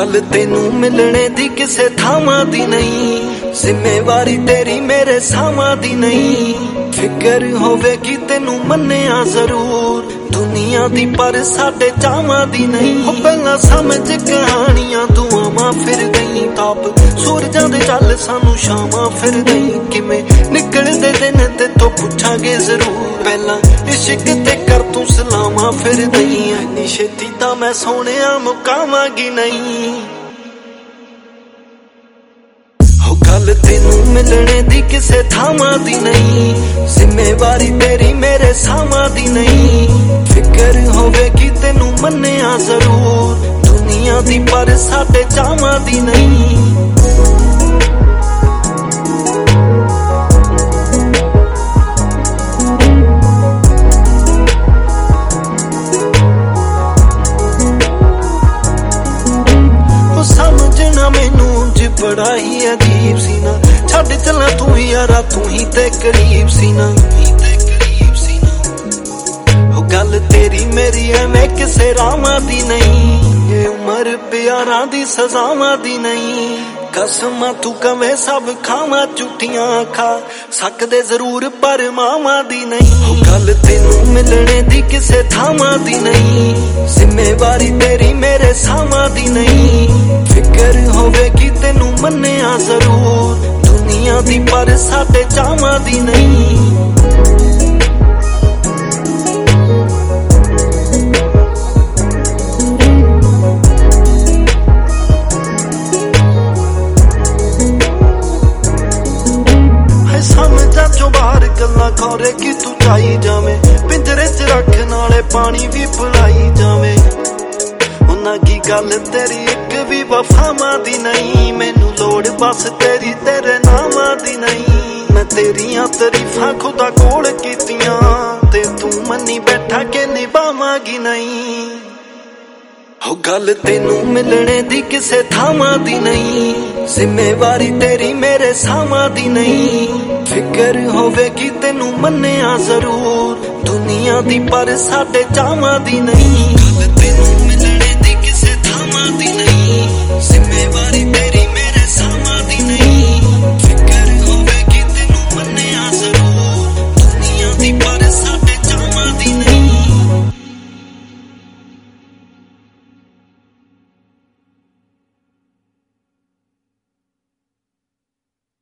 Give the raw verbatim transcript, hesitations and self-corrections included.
गल तेनू मिलने दी किसे थावां दी नहीं, जिम्मेवारी तेरी मेरे सावां दी नहीं। फिकर होवेगी तेनू मन्निया जरूर, दुनिया दी पर साडे चावां दी नहीं। हो पहला समझ कहानियां दुआवां फिर गई, ताप सूरजां दे चल सानू शावां फिर गई। किवें निकलदे दिन ते तो पुछांगे जरूर, पहला इश्क ते कर तू सलामां फिर गई। इन्नी छेती तां मैं सोहणिया मुकावांगी नहीं। हो गल तेनू मिलने दी किसे थावां दी नहीं, जिम्मेवारी तेरी मेरे सावां दी नहीं। फिकर होवेगी तेनू मन्निया जरूर, दुनिया दी पर साडे चावां दी नहीं। समझना मैनू ज बड़ा ही अजीब सी ना, छड़ चला तू ही यारा तू ही ते करीब सी ना। हो गल तेरी मेरी एवें किसे रावां दी नहीं, ये उम्र प्यारां दी सजावां दी नहीं। कसमां तू कवे सब खावां झूठियां खा सकदे जरूर पर मावां दी नहीं। हो गल तेनू मिलने दी किसे थावां दी नहीं, जिम्मेवारी तेरी मेरे सावां दी नहीं। फिकर होवेगी तेनू मन्निया जरूर, दुनिया दी पर साडे चावां दी नहीं। समझा चो बाहर गल्लां खौरे कि तू चाई जावे, पिंजरे च रख नाले पानी भी पिलाई जावे। उन्हां की गल तेरी एक भी वफावां दी नहीं, मैनू लोड़ बस तेरी तेरे नावां दी नहीं। मैं तेरियां तरीफां खुदा कोल कीतियां, ते तू मन्नी बैठा के निभावांगी नहीं। हो गल तेनू मिलने दी किसे थावां दी नहीं, जिम्मेवारी तेरी मेरे सावां दी नहीं। फिकर होवेगी तेनू मन्निया जरूर, दुनिया दी पर साडे चावां दी नहीं। गल तेनू